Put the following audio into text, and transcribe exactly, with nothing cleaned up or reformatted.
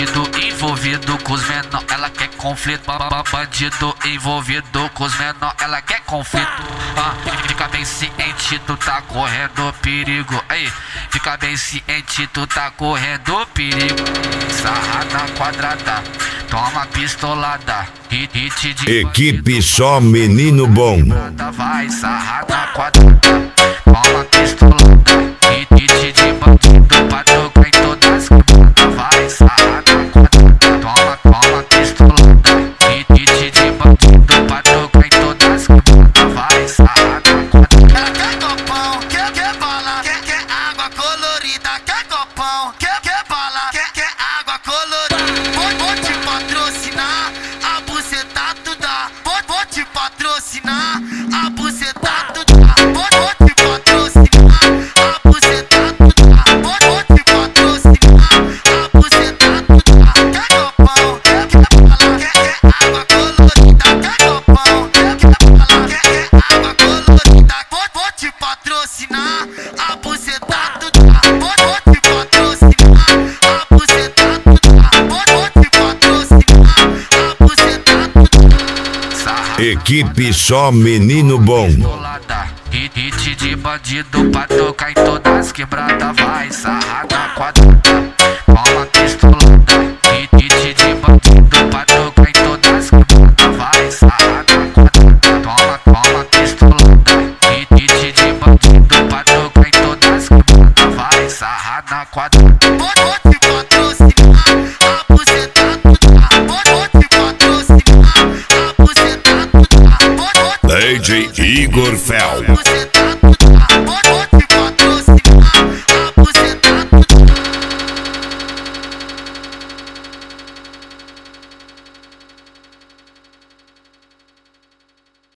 Bandido envolvido com os menor, ela quer conflito. Bandido envolvido com os menor, ela quer conflito. Ah, fica bem ciente, tu tá correndo perigo. Aí, fica bem ciente, tu tá correndo perigo. Sarrada quadrada, toma pistolada. Hit, hit de Equipe só menino bom. Vai, sarrada quadrada, toma pistolada. Hit, hit de bandido pra tocar em todas as quebradas. Vai, sarrada quadrada, toma, toma pistolada. Hit, hit de bandido pra tocar em todas as quebradas. Vai, sarrada quadrada. Ela quer copão, quer, quer bala, quer, quer água colorida. Quer copão, quer, quer bala, quer, quer água colorida. Vou, vou te patrocinar, a buceta tu dá. Vou, vou te patrocinar, a buceta tu dá. Vou, vou te patrocinar, a buceta tu dá. Vou, vou te patrocinar, a buceta tu dá. Quer copão, quer, quer bala, quer, quer água colorida. Quer copão, quer, quer bala, quer, quer água colorida. Vou, vou te patrocinar, a buceta tu dá. Vou, vou te patrocinar, a buceta tu dá. Vou, vou te patrocinar, a buceta tu dá. Equipe só menino bom. Hit, hit de bandido pra tocar em todas as quebradas. Vai, sarrada quadrada, toma pistolada. Hit, hit de bandido pra tocar em todas as quebradas. Vai, sarrada quadrada, toma, toma pistolada. Hit, hit de bandido pra tocar em todas as quebradas. Vai, sarrada quadrada.